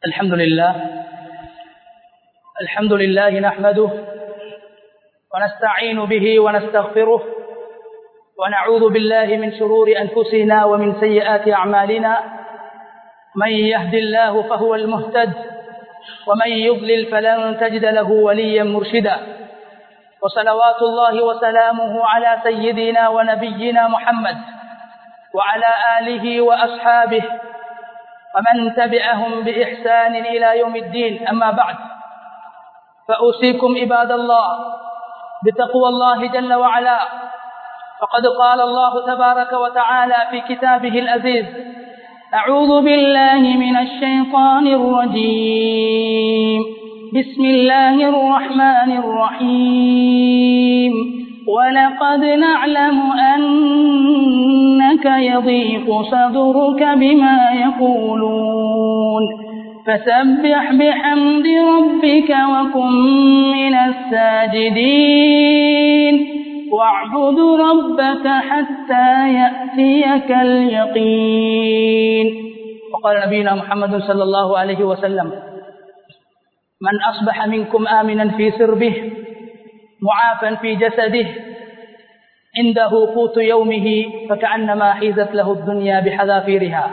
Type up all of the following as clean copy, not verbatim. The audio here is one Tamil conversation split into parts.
الحمد لله نحمده ونستعين به ونستغفره ونعوذ بالله من شرور أنفسنا ومن سيئات أعمالنا من يهد الله فهو المهتد ومن يضلل فلن تجد له وليا مرشدا وصلوات الله وسلامه على سيدنا ونبينا محمد وعلى آله وأصحابه ومن تبعهم بإحسان إلى يوم الدين. أما بعد، فأوصيكم عباد الله بتقوى الله جل وعلا، فقد قال الله تبارك وتعالى في كتابه العزيز: أعوذ بالله من الشيطان الرجيم، بسم الله الرحمن الرحيم. ولقد نعلم أنك يضيق صدرك بما يقولون فسبح بحمد ربك وكن من الساجدين واعبد ربك حتى يأتيك اليقين. وقال نبينا محمد صلى الله عليه وسلم: من أصبح منكم آمنا في سربه معافا في جسده عنده قوت يومه فكأنما حيزت له الدنيا بحذافيرها.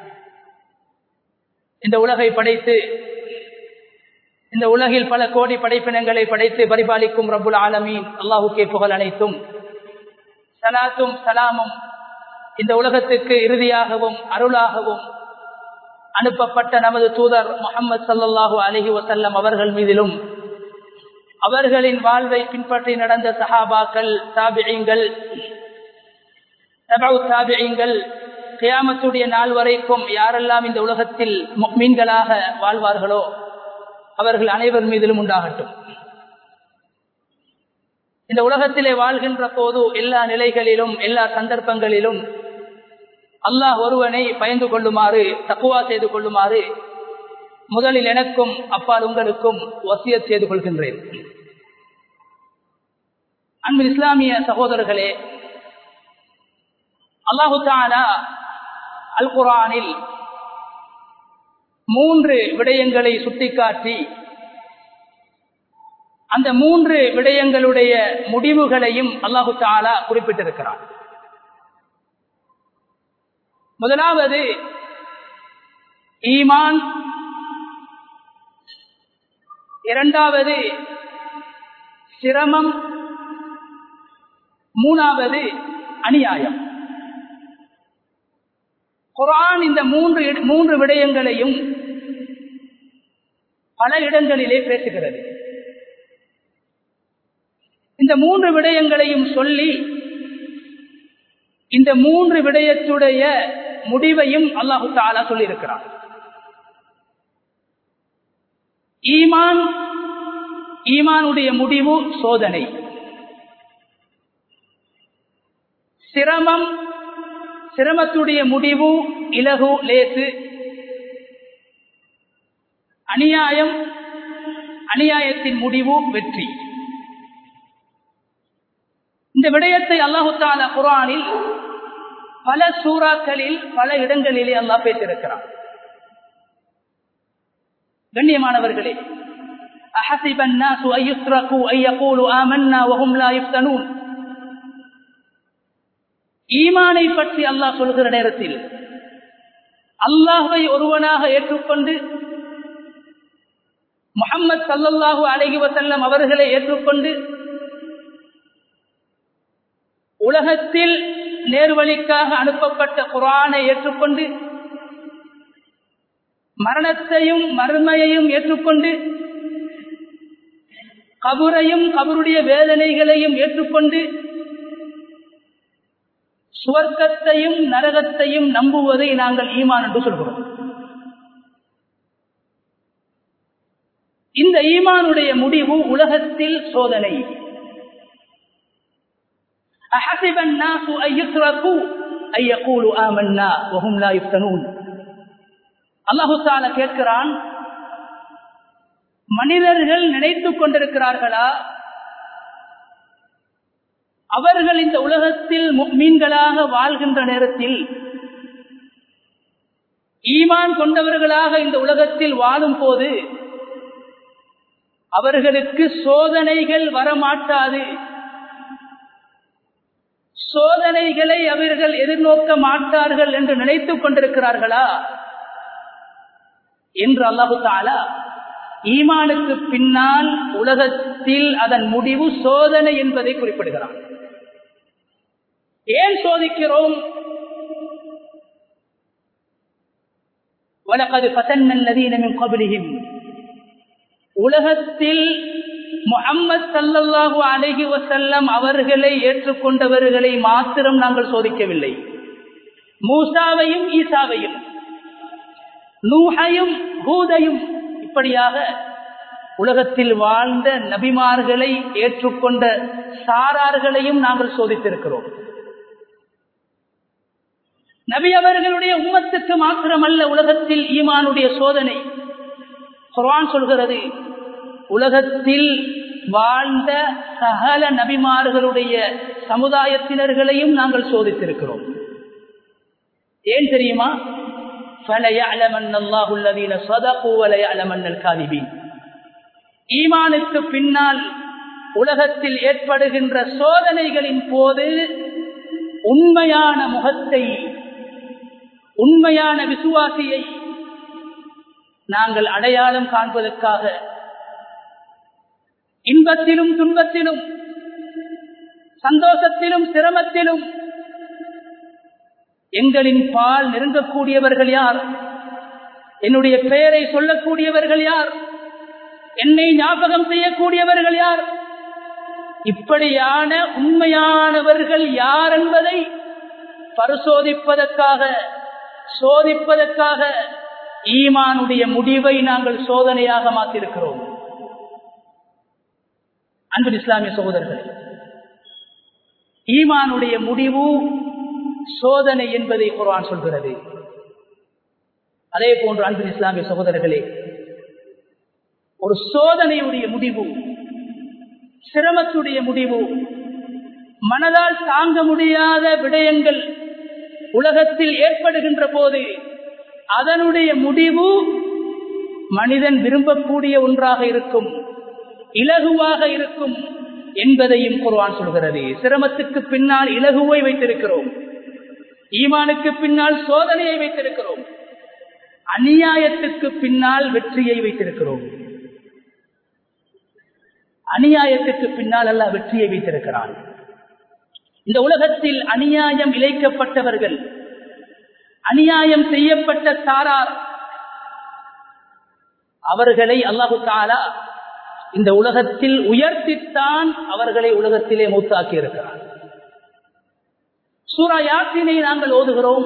இந்த உலகை படைத்து இந்த உலகில் பல கோடி படைப்பினங்களை படைத்து பரிபாலிக்கும் ரப்புல் ஆலமீன் அல்லாஹ்வுக்கே புகழ் அனைத்தும். ஸலாத்தும் ஸலாமும் இந்த உலகத்துக்கு இறுதியாகவும் அருளாகவும் அனுப்பப்பட்ட நமது தூதர் முஹம்மது ஸல்லல்லாஹு அலைஹி வஸல்லம் அவர்கள் மீதிலும், அவர்களின் வாழ்வை பின்பற்றி நடந்த சஹாபாக்கள், தாபிஈன்கள், தபஉ தாபிஈன்கள், கியாமத்துடைய நாள் வரைக்கும் யாரெல்லாம் இந்த உலகத்தில் முஃமின்களாக வாழ்வார்களோ அவர்கள் அனைவர் மீதிலும் உண்டாகட்டும். இந்த உலகத்திலே வாழ்கின்ற போது எல்லா நிலைகளிலும் எல்லா சந்தர்ப்பங்களிலும் அல்லாஹ் ஒருவனை பயந்து கொள்ளுமாறு, தக்வா செய்து கொள்ளுமாறு முதலில் எனக்கும் அப்பால் உங்களுக்கும் வசியத் செய்து கொள்கின்றேன். அன்பு இஸ்லாமிய சகோதரர்களே, அல்லாஹு தஆலா அல் குர்ஆனில் 3 விடயங்களை சுட்டிக்காட்டி அந்த 3 விடயங்களுடைய முடிவுகளையும் அல்லாஹு தஆலா குறிப்பிட்டிருக்கிறார். முதலாவது ஈமான், இரண்டாவது சிரமம், மூணாவது அநியாயம். குர்ஆன் இந்த 3 விடயங்களையும் பல இடங்களிலே பேசுகிறது. இந்த 3 விடயங்களையும் சொல்லி இந்த 3 விடயத்துடைய முடிவையும் அல்லாஹு தஆலா சொல்லியிருக்கிறார். ஈமானுடைய முடிவு சோதனை, சிரமத்துடைய முடிவு இலகு லேசு, அநியாயத்தின் முடிவு வெற்றி. இந்த விடயத்தை அல்லாஹு தஆலா குர்ஆனில் பல சூறாக்களில் பல இடங்களிலே அல்லாஹ் பேசியிருக்கிறார். கண்ணியமானவர்களே, அஹஸிபன் நாஸு அய்யுத்ரகு அய்யகூலு ஆமன்னா வஹும் லா யுஃப்தனூன். ஈமானை பற்றி அல்லாஹ் சொல்கிற நேரத்தில் அல்லாஹ்வை ஒருவனாக ஏற்றுக்கொண்டு முஹம்மது ஸல்லல்லாஹு அலைஹி வஸல்லம் அவர்களை ஏற்றுக்கொண்டு உலகத்தில் நேர்வழிக்காக அனுப்பப்பட்ட குர்ஆனை ஏற்றுக்கொண்டு மரணத்தையும் மறுமையையும் ஏற்றுக்கொண்டு கபரையும் கபருடைய வேதனைகளையும் ஏற்றுக்கொண்டு சுவர்க்கத்தையும் நரகத்தையும் நம்புவதை நாங்கள் ஈமான் என்று சொல்கிறோம். இந்த ஈமானுடைய முடிவு உலகத்தில் சோதனை. அஹஸிபன் நாஸு அய்யுத்ரகு அய்யகூலு ஆமன்னா வஹும் லா யுஃப்தனூன். அல்லாஹு தஆலா கேட்கிறான், மனிதர்கள் நினைத்துக் கொண்டிருக்கிறார்களா அவர்கள் இந்த உலகத்தில் முஃமின்களாக வாழ்கின்ற நேரத்தில் ஈமான் கொண்டவர்களாக இந்த உலகத்தில் வாழும் போது அவர்களுக்கு சோதனைகள் வரமாட்டாது. சோதனைகளை அவர்கள் எதிர்நோக்க மாட்டார்கள் என்று நினைத்துக் கொண்டிருக்கிறார்களா என்று அல்லாஹு தஆலா ஈமானுக்கு பின்னால் உலகத்தில் அதன் முடிவு சோதனை என்பதை குறிப்பிடுகிறார். ஏன் சோதிக்கிறோம்? وَلَقَدْ فَتَنَّا الَّذِينَ مِنْ قَبْلِهِمْ உலகத்தில் முஹம்மது ஸல்லல்லாஹு அலைஹி வஸல்லம் அவர்களை ஏற்றுக்கொண்டவர்களை மாத்திரம் நாங்கள் சோதிக்கவில்லை. மூசாவையும் ஈசாவையும், நூஹையும் ஹூதையும், இப்படியாக உலகத்தில் வாழ்ந்த நபிமார்களை ஏற்றுக்கொண்ட சாரார்களையும் நாங்கள் சோதித்திருக்கிறோம். நபி அவர்களுடைய உம்மத்துக்கு மாத்திரமல்ல உலகத்தில் ஈமானுடைய சோதனை. குர்ஆன் சொல்கிறது, உலகத்தில் வாழ்ந்த சகல நபிமார்களுடைய சமுதாயத்தினர்களையும் நாங்கள் சோதித்திருக்கிறோம். ஏன் தெரியுமா? فَلَيَعْلَمَنَّ اللَّهُ الَّذِينَ صَدَقُوا وَلَيَعْلَمَنَّ الْكَاذِبِينَ. ஈமானுக்கு பின்னால் உலகத்தில் ஏற்படுகின்ற சோதனைகளின் போது உண்மையான முகத்தை, உண்மையான விசுவாசியை நாங்கள் அடையாளம் காண்பதற்காக இன்பத்திலும் துன்பத்திலும், சந்தோஷத்திலும் சிரமத்திலும் எங்களின் பால் நெருங்கக்கூடியவர்கள் யார், என்னுடைய பெயரை சொல்லக்கூடியவர்கள் யார், என்னை ஞாபகம் செய்யக்கூடியவர்கள் யார், இப்படியான உண்மையானவர்கள் யார் என்பதை பரிசோதிப்பதற்காக, சோதிப்பதற்காக ஈமானுடைய முடிவை நாங்கள் சோதனையாக மாற்றிருக்கிறோம். அன்பு இஸ்லாமிய சகோதரர்களே, ஈமானுடைய முடிவு சோதனை என்பதை குர்ஆன் சொல்கிறது. அதே போன்று அன்பு இஸ்லாமிய சகோதரர்களே, ஒரு சோதனையுடைய முடிவு, சிரமத்துடைய முடிவு, மனதால் தாங்க முடியாத விடயங்கள் உலகத்தில் ஏற்படுகின்ற போது அதனுடைய முடிவு மனிதன் விரும்பக்கூடிய ஒன்றாக இருக்கும், இலகுவாக இருக்கும் என்பதையும் குர்ஆன் சொல்கிறது. சிரமத்துக்கு பின்னால் இலகுவை வைத்திருக்கிறோம், ஈமானுக்கு பின்னால் சோதனையை வைத்திருக்கிறோம், அநியாயத்துக்கு பின்னால் வெற்றியை வைத்திருக்கிறோம். அநியாயத்துக்கு பின்னால் அல்லாஹ் வெற்றியை வைத்திருக்கிறான். இந்த உலகத்தில் அநியாயம் இழைக்கப்பட்டவர்கள், அநியாயம் செய்யப்பட்ட சாரார், அவர்களை அல்லாஹு தஆலா இந்த உலகத்தில் உயர்த்தித்தான் அவர்களை உலகத்திலே மௌத்தாக்கி இருக்கிறார். சூரா யாசீனை நாங்கள் ஓதுகிறோம்.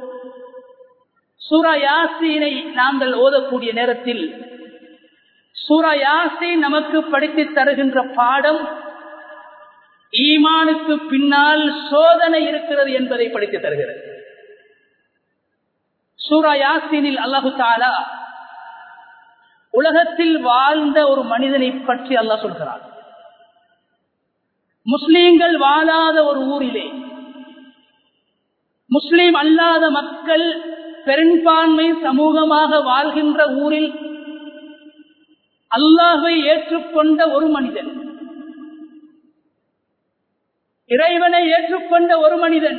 சூரா யாசீனை நாங்கள் ஓதக்கூடிய நேரத்தில் சூரா யாசீன் நமக்கு படித்துத் தருகின்ற பாடம் ஈமானுக்கு பின்னால் சோதனை இருக்கிறது என்பதை படித்துத் தருகிறது. சூரா யாசீனில் அல்லாஹு தஆலா உலகத்தில் வாழ்ந்த ஒரு மனிதனை பற்றி அல்லாஹ் சொல்கிறார். முஸ்லிம்கள் வாழாத ஒரு ஊரிலே, முஸ்லிம் அல்லாத மக்கள் பெரும்பான்மை சமூகமாக வாழ்கின்ற ஊரில் அல்லாஹ்வை ஏற்றுக்கொண்ட ஒரு மனிதன், இறைவனை ஏற்றுக்கொண்ட ஒரு மனிதன்,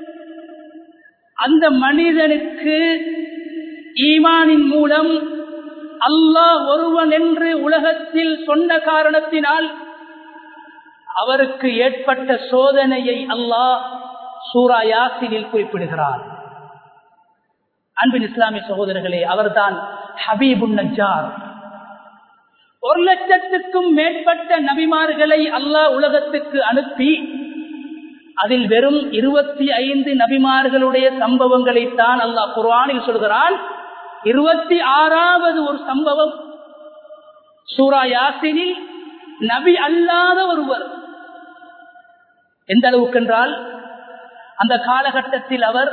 அந்த மனிதனுக்கு ஈமானின் மூலம் அல்லாஹ் ஒருவன் என்று உலகத்தில் சொன்ன காரணத்தினால் அவருக்கு ஏற்பட்ட சோதனையை அல்லாஹ் சூரா யாசீனில் குறிப்பிடுகிறார். அன்பின் இஸ்லாமிய சகோதரர்களே, அவர்தான் ஹபீபுன் நஜ்ஜார். 1,00,000க்கும் மேற்பட்ட நபிமார்களை அல்லாஹ் உலகத்துக்கு அனுப்பி அதில் வெறும் 25 நபிமார்களுடைய சம்பவங்களைத்தான் அல்லாஹ் குர்ஆனில் சொல்கிறான். 26வது ஒரு சம்பவம் சூரா யாசீனில் நபி அல்லாத ஒருவர். எந்த அளவுக்கு என்றால், அந்த காலகட்டத்தில் அவர்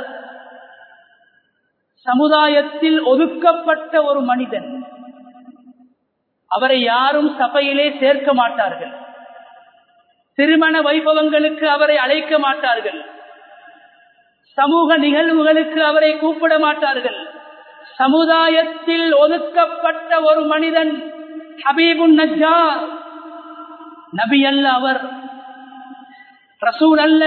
சமுதாயத்தில் ஒதுக்கப்பட்ட ஒரு மனிதன். அவரை யாரும் சபையிலே சேர்க்க மாட்டார்கள், திருமண வைபவங்களுக்கு அவரை அழைக்க மாட்டார்கள், சமூக நிகழ்வுகளுக்கு அவரை கூப்பிட மாட்டார்கள், சமுதாயத்தில் ஒதுக்கப்பட்ட ஒரு மனிதன் ஹபீபுன் நஜ்ஜார். நபி அல்ல, அவர் ரசூல் அல்ல,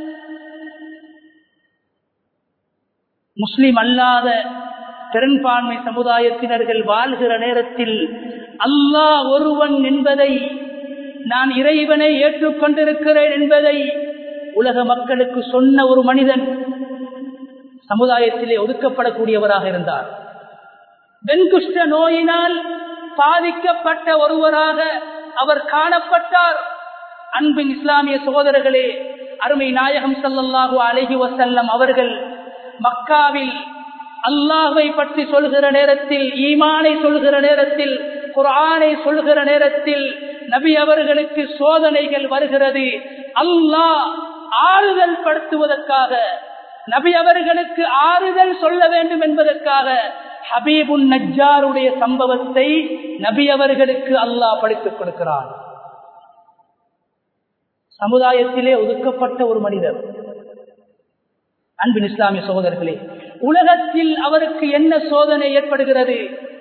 முஸ்லிம் அல்லாத பெரும்பான்மை சமுதாயத்தினர்கள் வாழ்கிற நேரத்தில் அல்லாஹ் ஒருவன் என்பதை, நான் இறைவனை ஏற்றுக்கொண்டிருக்கிறேன் என்பதை உலக மக்களுக்கு சொன்ன ஒரு மனிதன் சமுதாயத்திலே ஒதுக்கப்படக்கூடியவராக இருந்தார். வெண்குஷ்ட நோயினால் பாதிக்கப்பட்ட ஒருவராக அவர் காணப்பட்டார். அன்பின் இஸ்லாமிய சகோதரர்களே, அருமை நாயகம் ஸல்லல்லாஹு அலைஹி வஸல்லம் அவர்கள் மக்காவில் அல்லாஹ்வை பற்றி சொல்கிற நேரத்தில், ஈமானை சொல்கிற நேரத்தில், குர்ஆனை சொல்கிற நேரத்தில் நபி அவர்களுக்கு சோதனைகள் வருகிறது. அல்லாஹ் ஆறுதல் படுத்துவதற்காக, நபி அவர்களுக்கு ஆறுதல் சொல்ல வேண்டும் என்பதற்காக ஹபீபுன் நஜ்ஜாருடைய சம்பவத்தை நபி அவர்களுக்கு அல்லாஹ் படித்துக் கொடுக்கிறான். சமுதாயத்திலே ஒதுக்கப்பட்ட ஒரு மனிதர். அன்பின் இஸ்லாமிய சகோதரர்களே, உலகத்தில் அவருக்கு என்ன சோதனை ஏற்படுகிறது?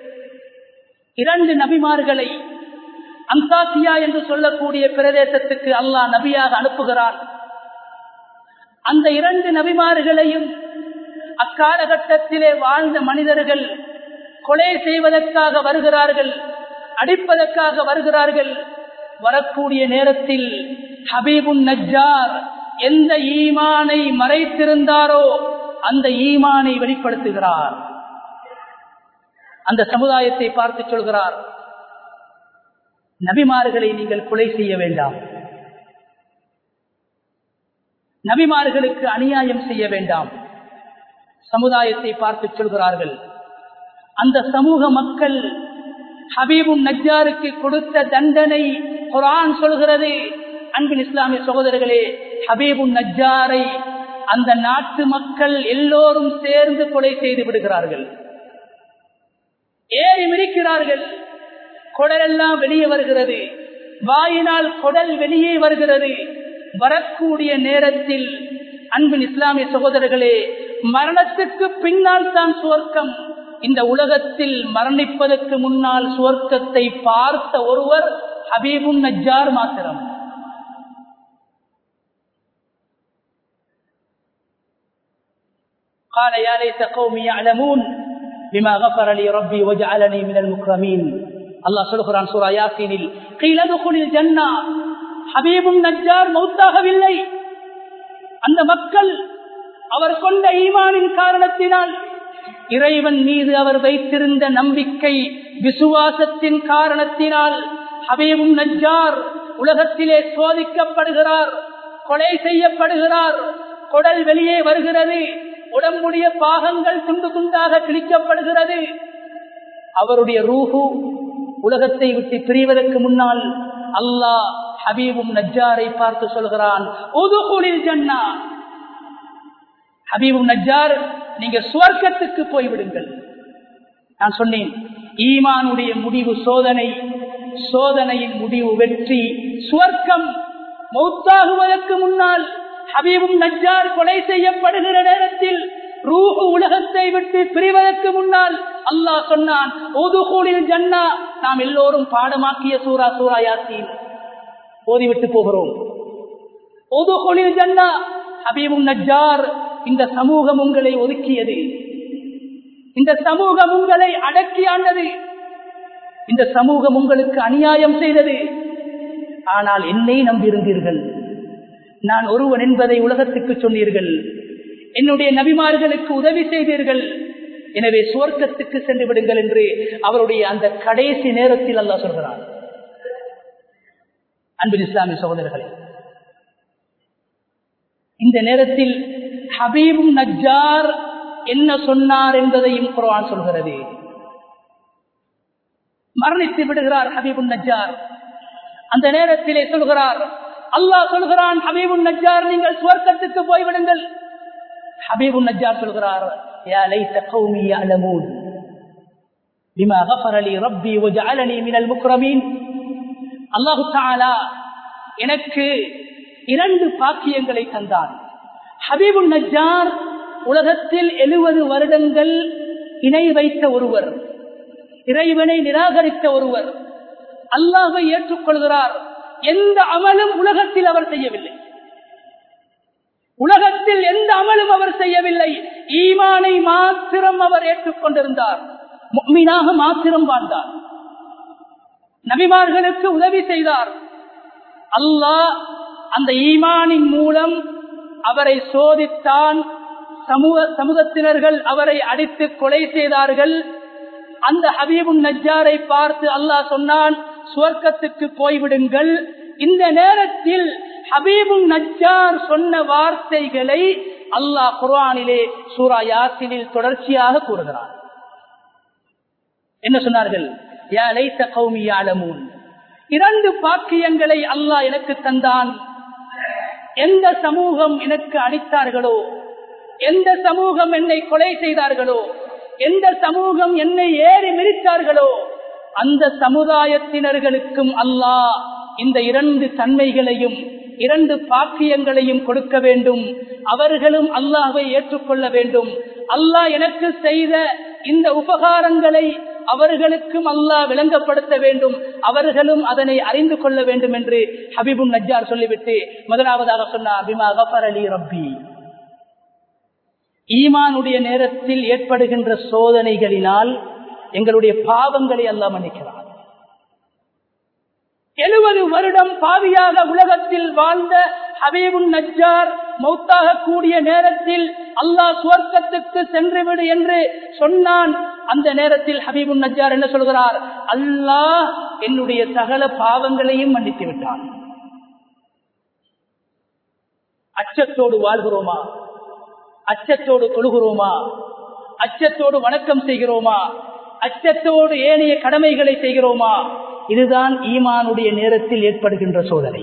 2 நபிமார்களை அந்தாசியா என்று சொல்லக்கூடிய பிரதேசத்துக்கு அல்லாஹ் நபியாக அனுப்புகிறான். அந்த 2 நபிமார்களையும் அக்காலகட்டத்திலே வாழ்ந்த மனிதர்கள் கொலை செய்வதற்காக வருகிறார்கள், அடிப்பதற்காக வருகிறார்கள். வரக்கூடிய நேரத்தில் ஹபீபுன் நஜ்ஜார் எந்த ஈமானை மறைத்திருந்தாரோ அந்த ஈமானை வெளிப்படுத்துகிறார். அந்த சமுதாயத்தை பார்த்து சொல்கிறார், நபிமார்களை நீங்கள் கொலை செய்ய வேண்டாம், நபிமார்களுக்கு அநியாயம் செய்ய வேண்டாம். சமுதாயத்தை பார்த்து சொல்கிறார்கள், அந்த சமூக மக்கள் ஹபீபுன் நஜ்ஜாருக்கு கொடுத்த தண்டனை குர்ஆன் சொல்கிறது. அன்பின் இஸ்லாமிய சகோதரர்களே, ஹபீபுன் நஜ்ஜாரை அந்த நாட்டு மக்கள் எல்லோரும் சேர்ந்து கொலை செய்து விடுகிறார்கள், ஏறி மிதிக்கிறார்கள். குடலெல்லாம் வெளியே வருகிறது, வாயினால் குடல் வெளியே வருகிறது. வரக்கூடிய நேரத்தில் அன்பின் இஸ்லாமிய சகோதரர்களே, மரணத்துக்கு பின்னால் தான் சுவர்க்கம். இந்த உலகத்தில் மரணிப்பதற்கு முன்னால் சுவர்க்கத்தை பார்த்த ஒருவர் ஹபீபுன் நஜ்ஜார் மாத்திரம். قال يا ليت قومي يعلمون بما غفر لي ربي وجعلني من المكرمين. அல்லாஹ் சொல்கிறான் சூரா யாசீனில், قيل ادخل الجنة. ஹபீபுன் நஜ்ஜார் மௌத்தாகவில்லை. அந்த மக்கள் அவர் கொண்ட ஈமானின் காரணத்தினால், இறைவன் மீது அவர் வைத்திருந்த நம்பிக்கை விசுவாசத்தின் காரணத்தினால் ஹபீபுன் நஜ்ஜார் உலகத்திலே சோதிக்கப்படுகிறார், கொலை செய்யப்படுகிறார். குடல் வெளியே வருகிறது, உடம்புடைய பாகங்கள் துண்டு துண்டாக கிழிக்கப்படுகிறது. அவருடைய ரூஹு உலகத்தை விட்டு பிரிவதற்கு முன்னால் அல்லாஹ் ஹபீபுன் நஜ்ஜாரை பார்த்து சொல்கிறான், உதுகுலில் ஜன்னா. ஹபீபுன் நஜ்ஜார், நீங்க சுவர்க்கத்துக்கு போய்விடுங்கள். நான் சொன்னேன், ஈமானுடைய முடிவு சோதனை, சோதனையின் முடிவு வெற்றி, சுவர்க்கம். மௌத்தாகுவதற்கு முன்னால் ஹபீபுன் நஜ்ஜார் கொலை செய்யப்படுகிற நேரத்தில், ரூஹு உலகத்தை விட்டு பிரிவதற்கு முன்னால் அல்லாஹ் சொன்னான், உதுகுலில் ஜன்னா. நாம் எல்லோரும் பாடமாக்கிய சூரா சூரா யாசீன் ஓதிவிட்டு போகிறோம். உதுகுலில் ஜன்னா. ஹபீபுன் நஜ்ஜார், இந்த சமூகம் உங்களை ஒதுக்கியது, இந்த சமூகம் உங்களை அடக்கி ஆண்டது, இந்த சமூகம் உங்களுக்கு அநியாயம் செய்தது. ஆனால் என்னை நம்பியிருந்தீர்கள், நான் ஒருவன் என்பதை உலகத்துக்கு சொன்னீர்கள், என்னுடைய நபிமார்களுக்கு உதவி செய்தீர்கள், எனவே சுவர்க்கத்துக்கு சென்று விடுங்கள் என்று அவருடைய அந்த கடைசி நேரத்தில் அல்லாஹ் சொல்கிறார். அன்பின் இஸ்லாமிய சகோதரர்களே, இந்த நேரத்தில் ஹபீபுன் நஜ்ஜார் என்ன சொன்னார் என்பதையும் குர்ஆன் சொல்கிறது. மரணித்து விடுகிறார் ஹபீபுன் நஜ்ஜார். அந்த நேரத்திலே சொல்கிறார், அல்லாஹ் சொல்கிறான், ஹபீபுன் நஜ்ஜார் நீங்கள் சுவர்க்கத்துக்கு போய்விடுங்கள். ஹபீபுன் நஜ்ஜார் சொல்கிறார், யா லைத கௌமி யஅலமூன் பிமா கஃபர லி ரப்பி வஜஅலனி மினல் முக்ரமீன். அல்லாஹ் தஆலா எனக்கு 2 பாக்கியங்களை தந்தான். ஹபீபுன் நஜ்ஜார் உலகத்தில் 70 வருடங்கள் இணை வைத்த ஒருவர், இறைவனை நிராகரித்த ஒருவர் அல்லாஹ்வை ஏற்றுக்கொள்கிறார். எந்த அமலும் உலகத்தில் அவர் செய்யவில்லை, உலகத்தில் எந்த அமலும் அவர் செய்யவில்லை. ஈமானை மாத்திரம் அவர் ஏற்றுக்கொண்டிருந்தார், முஃமினாக மாத்திரம் வாழ்ந்தார், நபிமார்களுக்கு உதவி செய்தார். அல்லாஹ் அந்த ஈமானின் மூலம் அவரை சோதித்தான். சமூகத்தினர்கள் அவரை அடித்து கொலை செய்தார்கள். அந்த ஹபீபுன் நஜ்ஜாரை பார்த்து அல்லாஹ் சொன்னான், சுவர்க்கத்துக்கு போய்விடுங்கள். இந்த நேரத்தில் ஹபீபுன் நஜ்ஜார் சொன்ன வார்த்தைகளை அல்லாஹ் குர்ஆனிலே சூரா யாசீனில் தொடர்ச்சியாக கூறுகிறார். என்ன சொன்னார்கள்? யா லைத கௌமி யஅலமூன். 2 பாக்கியங்களை அல்லாஹ் எனக்கு தந்தான். எந்த சமூகம் எனக்கு அடித்தார்களோ, எந்த சமூகம் என்னை கொலை செய்தார்களோ, எந்த சமூகம் என்னை ஏறி மிதித்தார்களோ, அந்த சமுதாயத்தினர்களுக்கும் அல்லாஹ் இந்த 2 தன்மைகளையும் 2 பாக்கியங்களையும் கொடுக்க வேண்டும். அவர்களும் அல்லாஹ்வை ஏற்றுக்கொள்ள வேண்டும். அல்லாஹ் எனக்கு செய்த இந்த உபகாரங்களை அவர்களுக்கும் அல்லாஹ் விளங்கப்படுத்த வேண்டும், அவர்களும் அதனை அறிந்து கொள்ள வேண்டும் என்று ஹபீபுன் நஜ்ஜார் சொல்லிவிட்டு முதலாவதாக சொன்னார், பிமா கஃபர லி ரப்பி. ஈமானுடைய நேரத்தில் ஏற்படுகின்ற சோதனைகளினால் எங்களுடைய பாவங்களை அல்லாஹ் மன்னிக்கிறார். 70 வருடம் பாவியாக உலகத்தில் வாழ்ந்த ஹபீபுன் நஜ்ஜார் மௌத்தாக கூடிய நேரத்தில் அல்லாஹ் சுவர்க்கத்துக்கு சென்றுவிடு என்று சொன்னான். அந்த நேரத்தில் ஹபீபுன் நஜ்ஜார் என்ன சொல்கிறார்? அல்லாஹ் என்னுடைய சகல பாவங்களையும் மன்னித்து விட்டான். அச்சத்தோடு வாழ்கிறோமா? அச்சத்தோடு தொழுகிறோமா? அச்சத்தோடு வணக்கம் செய்கிறோமா? அச்சத்தோடு ஏனைய கடமைகளை செய்கிறோமா? இதுதான் ஈமானுடைய நேரத்தில் ஏற்படுகின்ற சோதனை.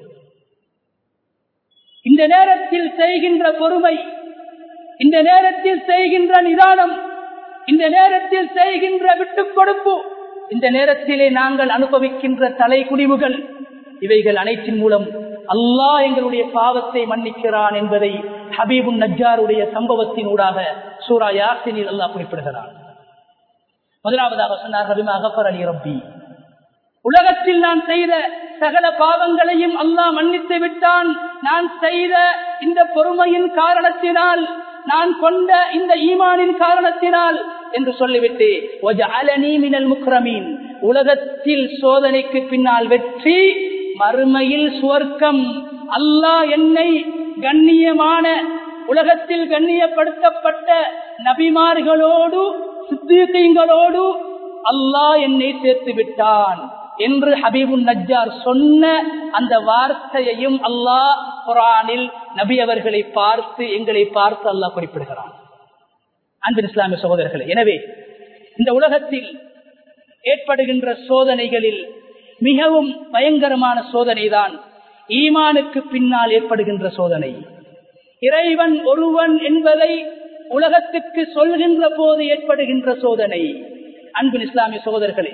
இந்த நேரத்தில் செய்கின்ற பொறுமை, இந்த நேரத்தில் செய்கின்ற நிதானம், இந்த நேரத்தில் செய்கின்ற விட்டுக் கொடுப்பு, இந்த நேரத்திலே நாங்கள் அனுபவிக்கின்ற தலை குடிவுகள், இவைகள் அனைத்தின் மூலம் அல்லாஹ் எங்களுடைய பாவத்தை மன்னிக்கிறான் என்பதை ஹபீபுன் நஜ்ஜாருடைய சம்பவத்தின் ஊடாக சூரா யாசீனில் அல்லாஹ் குறிப்பிடுகிறான். முதலாவதாக சொன்னார், பிமா கஃபர லி ரப்பி. உலகத்தில் நான் செய்த சகல பாவங்களையும் அல்லாஹ் மன்னித்து விட்டான். நான் செய்த இந்த பொறுமையின் காரணத்தினால், நான் கொண்ட இந்த ஈமானின் காரணத்தினால் என்று சொல்லிவிட்டு வஜஅலனி மினல் முக்ரமீன். உலகத்தில் சோதனைக்கு பின்னால் வெற்றி, மறுமையில் சுவர்க்கம். அல்லாஹ் என்னை கண்ணியமான, உலகத்தில் கண்ணியப்படுத்தப்பட்ட நபிமார்களோடு சித்தீகீங்களோடு அல்லாஹ் என்னை சேர்த்து விட்டான் என்று ஹபீபுன் நஜ்ஜார் சொன்ன அந்த வார்த்தையையும் அல்லாஹ் குர்ஆனில் நபி அவர்களை பார்த்து, எங்களை பார்த்து அல்லாஹ் குறிப்பிடுகிறான். அன்பின் இஸ்லாமிய சகோதரர்களே, எனவே இந்த உலகத்தில் ஏற்படுகின்ற சோதனைகளில் மிகவும் பயங்கரமான சோதனைதான் ஈமானுக்கு பின்னால் ஏற்படுகின்ற சோதனை. இறைவன் ஒருவன் என்பதை உலகத்துக்கு சொல்கின்ற போது ஏற்படுகின்ற சோதனை. அன்பின் இஸ்லாமிய சகோதரர்களே,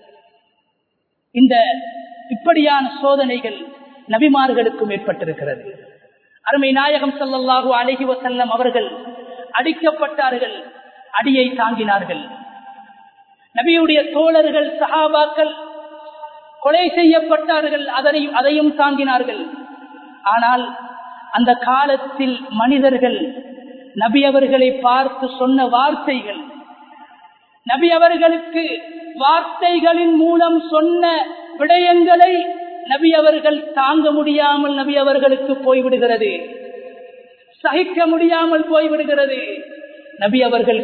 இந்த இப்படியான சோதனைகள் நபிமார்களுக்கும் ஏற்பட்டிருக்கிறது. அருமை நாயகம் ஸல்லல்லாஹு அலைஹி வஸல்லம் அவர்கள் அடிக்கப்பட்டார்கள், அடியை தாங்கினார்கள். நபியுடைய தோழர்கள் சஹாபாக்கள் கொலை செய்யப்பட்டார்கள், அதையும் தாங்கினார்கள். ஆனால் அந்த காலத்தில் மனிதர்கள் நபி அவர்களை பார்த்து சொன்ன வார்த்தைகள், நபி அவர்களுக்கு வார்த்தைகளின் மூலம் சொன்ன விடயங்களை நபி அவர்கள் தாங்க முடியாமல் நபி அவர்களுக்கு போய்விடுகிறது, சகிக்க முடியாமல் போய்விடுகிறது. நபி அவர்கள்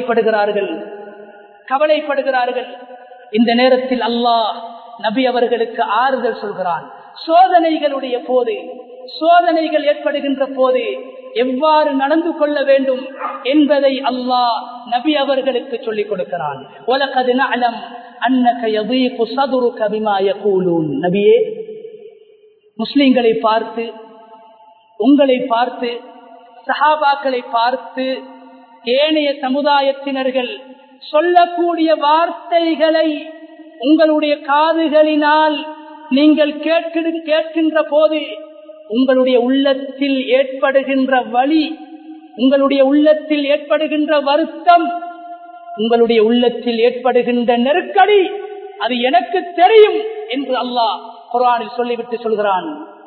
கவலைப்படுகிறார்கள். இந்த நேரத்தில் அல்லாஹ் நபி அவர்களுக்கு ஆறுதல் சொல்கிறான். சோதனைகளுடைய போது, சோதனைகள் ஏற்படுகின்ற போது எவ்வாறு நடந்து கொள்ள வேண்டும் என்பதை அல்லாஹ் நபி அவர்களுக்கு சொல்லிக் கொடுக்கிறான். வலகத் நஅலம் அன்னக யதீகு ஸத்ருக பிமா யகூலூன். நபியே, முஸ்லிம்களை பார்த்து, உங்களை பார்த்து, சஹாபாக்களை பார்த்து, ஏனைய சமுதாயத்தினர்கள் சொல்லக்கூடிய வார்த்தைகளை உங்களுடைய காதுகளினால் நீங்கள் கேட்கின்ற போது உங்களுடைய உள்ளத்தில் ஏற்படுகின்ற வலி, உங்களுடைய உள்ளத்தில் ஏற்படுகின்ற வருத்தம் உங்களுடைய உள்ளத்தில் ஏற்படுகின்ற நெருக்கடி அது எனக்கு தெரியும் என்று அல்லாஹ் குர்ஆனில் சொல்லிவிட்டு சொல்கிறான்.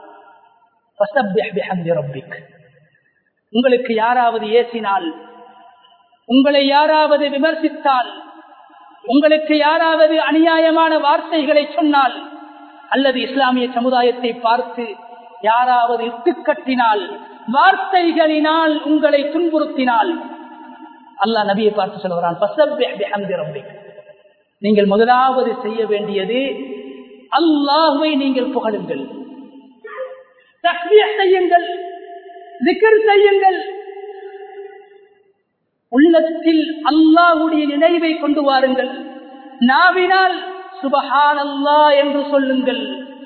உங்களுக்கு யாராவது ஏசினால், உங்களை யாராவது விமர்சித்தால், உங்களுக்கு யாராவது அநியாயமான வார்த்தைகளை சொன்னால், அல்லது இஸ்லாமிய சமுதாயத்தை பார்த்து யாராவது இட்டுக்கட்டினால், வார்த்தைகளினால் உங்களை துன்புறுத்தினால், அல்லாஹ் நபியை பார்த்து சொல்கிறான், நீங்கள் முதலாவது செய்ய வேண்டியது அல்லாஹ்வை நீங்கள் புகழுங்கள், தஸ்பீஹ் செய்யுங்கள், திக்ர் செய்யுங்கள். உள்ளத்தில் அல்லாஹ்வுடைய நினைவை கொண்டு வாருங்கள். நாவினால் சுப்ஹானல்லாஹ் என்று சொல்லுங்கள்.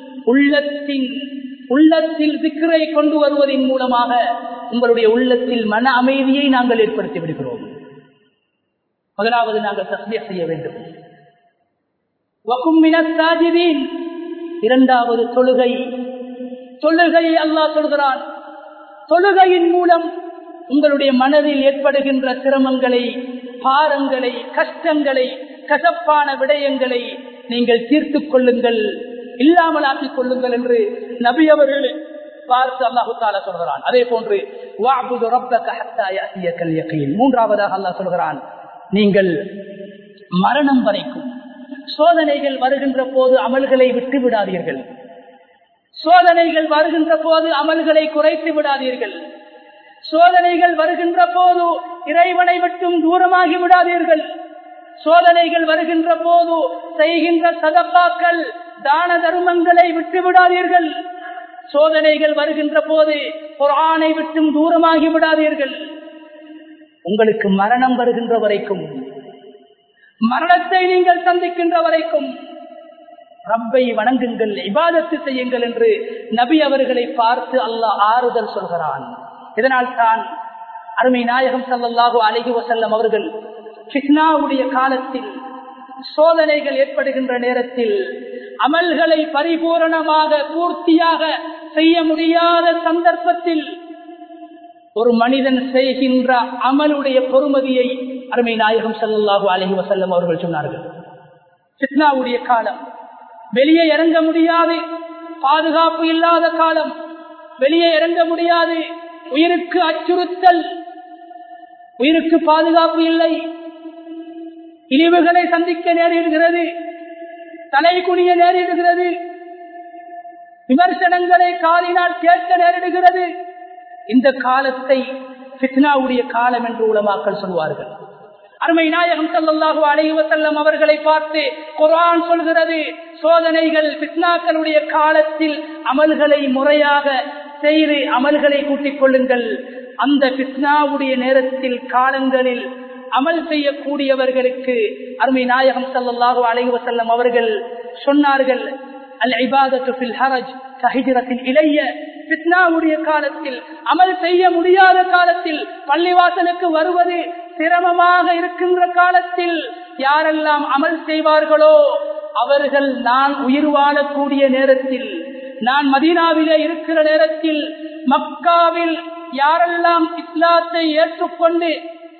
உள்ளத்தில் திக்ரை கொண்டு வருவதன் மூலமாக உங்களுடைய உள்ளத்தில் மன அமைதியை நாங்கள் ஏற்படுத்தி விடுகிறோம். முதலாவது நாங்கள் தஸ்பீஹ் செய்ய வேண்டும். வகும் மினஸ் சாஜிதீன். இரண்டாவது தொழுகை அல்லாஹ் சொல்கிறான். தொழுகையின் மூலம் உங்களுடைய மனதில் ஏற்படுகின்ற சிரமங்களை, பாரங்களை, கஷ்டங்களை, கசப்பான விடயங்களை நீங்கள் தீர்த்துக் கொள்ளுங்கள், இல்லாமல் ஆக்கிக் கொள்ளுங்கள் என்று நபி அவர்களை பார்த்து அல்லாஹு தஆலா சொல்கிறான். அதே போன்று வஅபுது ரப்பக ஹத்தா யஅதியகல் யகீன். மூன்றாவதாக அல்லாஹ் சொல்கிறான், நீங்கள் மரணம் வரைக்கும் சோதனைகள் வருகின்ற போது அமல்களை விட்டு விடாதீர்கள். சோதனைகள் வருகின்ற போது அமல்களை குறைத்து விடாதீர்கள். சோதனைகள் வருகின்ற போது இறைவனை விட்டும் தூரமாகி விடாதீர்கள். சோதனைகள் வருகின்ற போது செய்கின்ற சதகாக்கள், தான தர்மங்களை விட்டு விடாதீர்கள். சோதனைகள் வருகின்ற போது குர்ஆனை விட்டும் தூரமாகி விடாதீர்கள். உங்களுக்கு மரணம் வருகின்ற வரைக்கும், மரணத்தை நீங்கள் சந்திக்கின்ற வரைக்கும் ரப்பை வணங்குங்கள், இபாதத்து செய்யுங்கள் என்று நபி அவர்களை பார்த்து அல்லாஹ் ஆறுதல் சொல்கிறான். இதனால் தான் அருமை நாயகம் ஸல்லல்லாஹு அலைஹி வஸல்லம் அவர்கள் ஃபித்னாவுடைய காலத்தில், சோதனைகள் ஏற்படுகின்ற நேரத்தில், அமல்களை பரிபூரணமாக பூர்த்தியாக செய்ய முடியாத சந்தர்ப்பத்தில் ஒரு மனிதன் செய்கின்ற அமலுடைய பொறுமதியை அருமை நாயகம் ஸல்லல்லாஹு அலைஹி வஸல்லம் அவர்கள் சொன்னார்கள். ஃபித்னாவுடைய காலம், வெளியே இறங்க முடியாது, பாதுகாப்பு இல்லாத காலம், வெளியே இறங்க முடியாது, உயிருக்கு அச்சுறுத்தல், உயிருக்கு பாதுகாப்பு இல்லை, இழிவுகளை சந்திக்க நேரிடுகிறது, தலை குனிய நேரிடுகிறது, விமர்சனங்களை காலினால் கேட்க நேரிடுகிறது. இந்த காலத்தை ஃபித்னாவுடைய காலம் என்று உலமாக்கள் சொல்வார்கள். அருமை நாயகம் ஸல்லல்லாஹு அலைஹி வஸல்லம் அவர்களை பார்த்து குர்ஆன் சொல்கிறது, சோதனைகள் ஃபித்னாக்களுடைய காலத்தில் அமல்களை முறையாக செய்து அமல்களை கூட்டிக் கொள்ளுங்கள். அந்த ஃபித்னாவுடைய நேரத்தில், காலங்களில் அமல் செய்யக்கூடியவர்களுக்கு அருமை நாயகம் ஸல்லல்லாஹு அலைஹி வஸல்லம் அவர்கள் சொன்னார்கள், அல் இபாதத்து ஃபில் ஹரஜ் கஹிஜ்ரத்தின் இலைய. ஃபித்னாவுடைய காலத்தில், அமல் செய்ய முடியாத காலத்தில், பள்ளிவாசலுக்கு வருவது சிரமமாக இருக்கின்ற காலத்தில் யாரெல்லாம் அமல் செய்வார்களோ அவர்கள் நான் உயிர் வாழக்கூடிய நேரத்தில், நான் மதீனாவிலே இருக்கிற நேரத்தில், மக்காவில் யாரெல்லாம் இஸ்லாத்தை ஏற்றுக்கொண்டு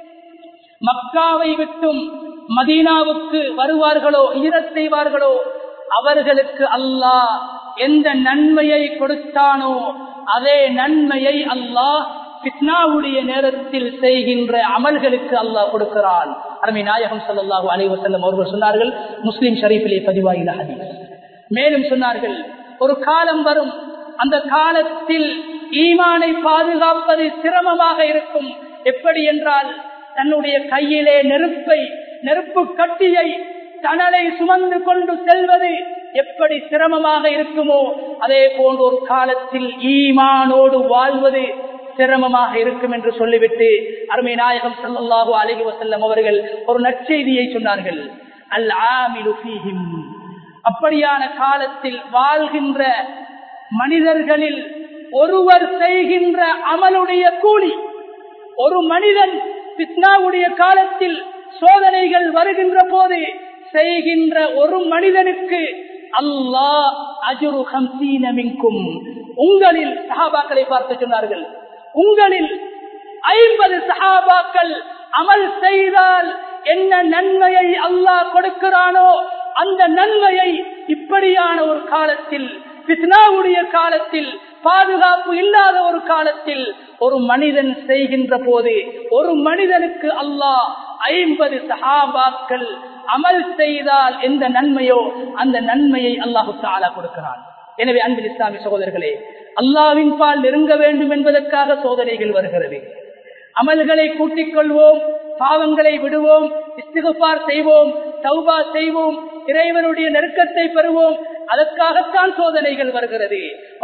மக்காவை விட்டும் மதீனாவுக்கு வருவார்களோ, ஹிஜ்ரத் செய்வார்களோ, அவர்களுக்கு அல்லாஹ் எந்த நன்மையை கொடுத்தானோ அதே நன்மையை அல்லாஹ் ஃபித்னாவுடைய நேரத்தில் செய்கின்ற அமல்களுக்கு அல்லாஹ் கொடுக்கிறான். அருமை நாயகம் ஸல்லல்லாஹு அலைஹி வஸல்லம் அவர்கள் சொன்னார்கள், முஸ்லிம் ஷரீஃபிலே பதிவாகின ஹதீஸ். மேலும் சொன்னார்கள், ஒரு காலம் வரும், அந்த காலத்தில் ஈமானை பாதுகாப்பது சிரமமாக இருக்கும். எப்படி என்றால், தன்னுடைய கையிலே நெருப்பு கட்டியை, தணலை சுமந்து கொண்டு செல்வது எப்படி சிரமமாக இருக்குமோ அதே போன்ற ஒரு காலத்தில் ஈமானோடு வாழ்வது சிரமமாக இருக்கும் என்று சொல்லிவிட்டு அருமை நாயகம் ஸல்லல்லாஹு அலைஹி வஸல்லம் அவர்கள் ஒரு நற்செய்தியை சொன்னார்கள். அல் ஆமிலு ஃபீஹிம். அப்படியான காலத்தில் வாழ்கின்ற மனிதர்களில் ஒருவர் செய்கின்ற அமலுடைய கூலி, ஒரு மனிதன் ஃபித்னாவுடைய காலத்தில் சோதனைகள் வருகின்ற போது செய்கின்ற ஒரு மனிதனுக்கு அல்லாஹ் அஜ்ரு 50 மின்கும், உங்களில் சஹாபாக்களை பார்த்து சொன்னார்கள், உங்களில் 50 சஹாபாக்கள் அமல் செய்தால் என்ன நன்மையை அல்லாஹ் கொடுக்கிறானோ அந்த நன்மையை இப்படியான ஒரு காலத்தில், ஃபித்னாவுடைய காலத்தில், பாதுகாப்பு இல்லாத ஒரு காலத்தில் ஒரு மனிதன் செய்கின்ற போது, ஒரு மனிதனுக்கு அல்லாஹ் 50 சஹாபாக்கள் அமல் செய்தால் எந்த நன்மையோ அந்த நன்மையை அல்லாஹு தஆலா கொடுக்கிறான். எனவே அன்பில் இஸ்லாமிய சகோதரர்களே, அல்லாஹ்வின் பால் நெருங்க வேண்டும் என்பதற்காக சோதனைகள் வருகிறது. அமல்களை கூட்டிக் கொள்வோம், பாவங்களை விடுவோம், இஸ்திக்ஃபார் செய்வோம், தௌபா செய்வோம், இறைவனுடைய நெருக்கத்தை பெறுவோம். அதற்காகத்தான் சோதனைகள் வருகிறது.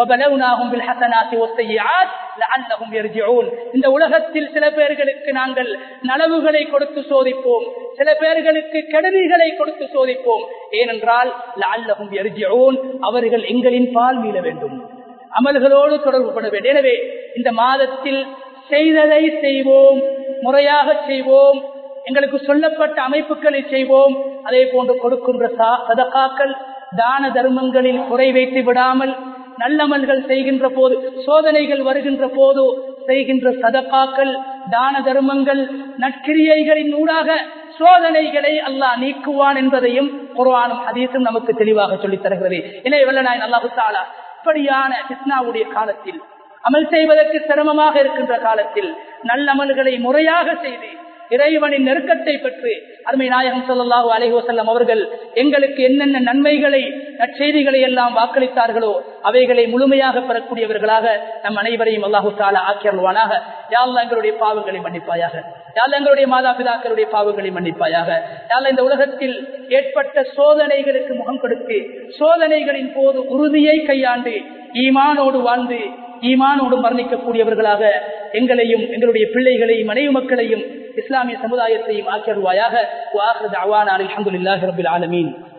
இந்த உலகத்தில் சில பேர்களுக்கு நாங்கள் நலவுகளை கொடுத்து சோதிப்போம், சில பேர்களுக்கு கெடுதிகளை கொடுத்து சோதிப்போம். ஏனென்றால் லஅல்லஹும் யர்ஜிஊன், அவர்கள் எங்களின் பால் மீள வேண்டும், அமல்களோடு தொடர்பு பட வேண்டும். எனவே இந்த மாதத்தில் செய்ததை செய்வோம், முறையாக செய்வோம், எங்களுக்கு சொல்லப்பட்ட அமைப்புகளை செய்வோம். அதே போன்று கொடுக்கின்ற சதகாக்கள், தான தர்மங்களில் குறை வைத்து விடாமல், நல்லமல்கள் செய்கின்ற போது, சோதனைகள் வருகின்ற போது செய்கின்ற சதகாக்கள், தான தர்மங்கள், நற்கிரியைகளின் ஊடாக சோதனைகளை அல்லாஹ் நீக்குவான் என்பதையும் குர்ஆனும் ஹதீஸும் நமக்கு தெளிவாக சொல்லித் தருகிறது. எனவே வல்லநாயன் அல்லாஹு தஆலா இப்படியான ஃபித்னாவுடைய காலத்தில், அமல் செய்வதற்கு சிரமமாக இருக்கின்ற காலத்தில் நல்லமல்களை முறையாக செய்து இறைவனின் நெருக்கத்தை பெற்று அருமை நாயகம் ஸல்லல்லாஹு அலைஹி வஸல்லம் அவர்கள் எங்களுக்கு என்னென்ன நன்மைகளை, நற்செய்திகளை எல்லாம் வாக்களித்தார்களோ அவைகளை முழுமையாக பெறக்கூடியவர்களாக நம் அனைவரையும் அல்லாஹு தஆலா ஆக்கியருள்வானாக. யா அல்லாஹ், எங்களுடைய பாவங்களை மன்னிப்பாயாக. யா அல்லாஹ், எங்களுடைய மாதா பிதாக்களுடைய பாவங்களை மன்னிப்பாயாக. யா அல்லாஹ், இந்த உலகத்தில் ஏற்பட்ட சோதனைகளுக்கு முகம் கொடுத்து, சோதனைகளின் போது உறுதியை கையாண்டு ஈமானோடு வாழ்ந்து ஈமானோடு மரணிக்கக்கூடியவர்களாக எங்களையும் எங்களுடைய பிள்ளைகளையும் மனைவி மக்களையும் இஸ்லாமிய சமுதாயத்தையும் ஆக்கியருள்வாயாக. வஆகிரு தஅவானா அல்ஹம்துலில்லாஹி ரப்பில் ஆலமீன்.